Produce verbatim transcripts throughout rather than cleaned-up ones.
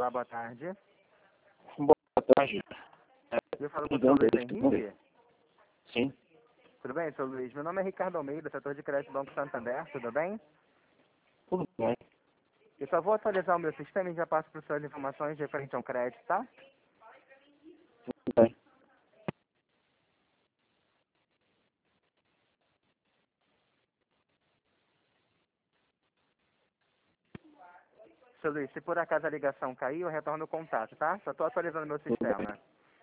Olá, boa tarde. Boa tarde. Eu falo com o seu Luiz Henrique? Sim. Tudo bem, seu Luiz? Meu nome é Ricardo Almeida, setor de crédito Banco Santander, tudo bem? Tudo bem. Eu só vou atualizar o meu sistema e já passo para suas informações referente ao crédito, tá? Tudo bem. Seu Luiz, se por acaso a ligação cair, eu retorno o contato, tá? Só estou atualizando o meu sistema.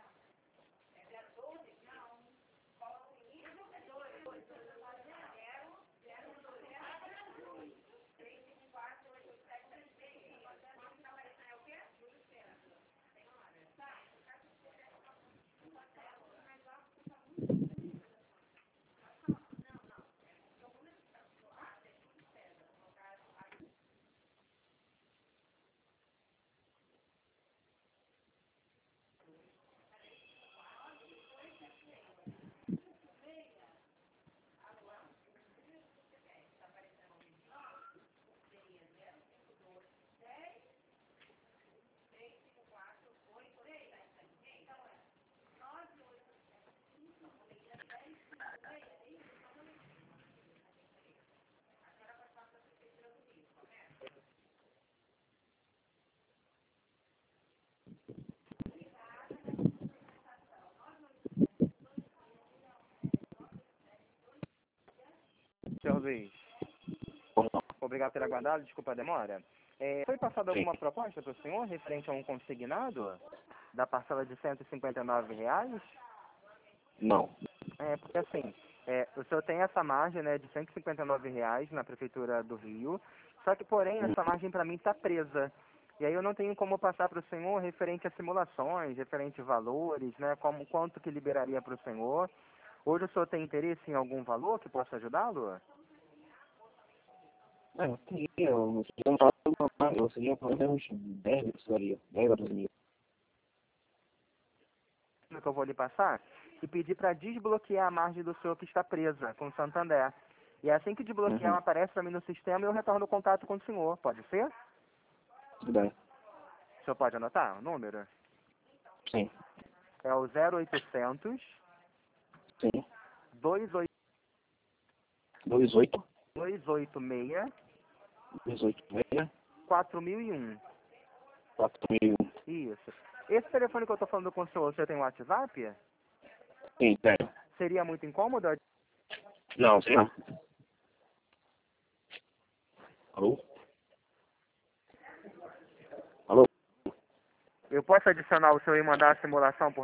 Seu Luiz, obrigado por ter aguardado, desculpa a demora. É, foi passada alguma proposta para o senhor referente a um consignado da parcela de cento e cinquenta e nove reais? Não. É, porque assim, é, o senhor tem essa margem, né, de cento e cinquenta e nove reais na Prefeitura do Rio, só que, porém, essa margem para mim está presa. E aí eu não tenho como passar para o senhor referente a simulações, referente a valores, né, como, quanto que liberaria para o senhor. Hoje o senhor tem interesse em algum valor que possa ajudá-lo? É, eu queria, eu seria um prazo, eu seria pelo menos dez mil, precisaria. dez a doze mil. Que eu vou lhe passar e pedir para desbloquear a margem do senhor que está presa com o Santander. E assim que desbloquear, Uhum. ela aparece para mim no sistema e eu retorno o contato com o senhor. Pode ser? Tudo bem. O senhor pode anotar o número? Sim. É o zero oitocentos, Sim. dois oito dois oito. dois oito seis, dois oito seis. quatro mil e um. quatro mil. Isso. Esse telefone que eu estou falando com o senhor, você tem WhatsApp? Sim, tenho. Seria muito incômodo? Não, sim não. Alô? Alô? Eu posso adicionar o senhor e mandar a simulação por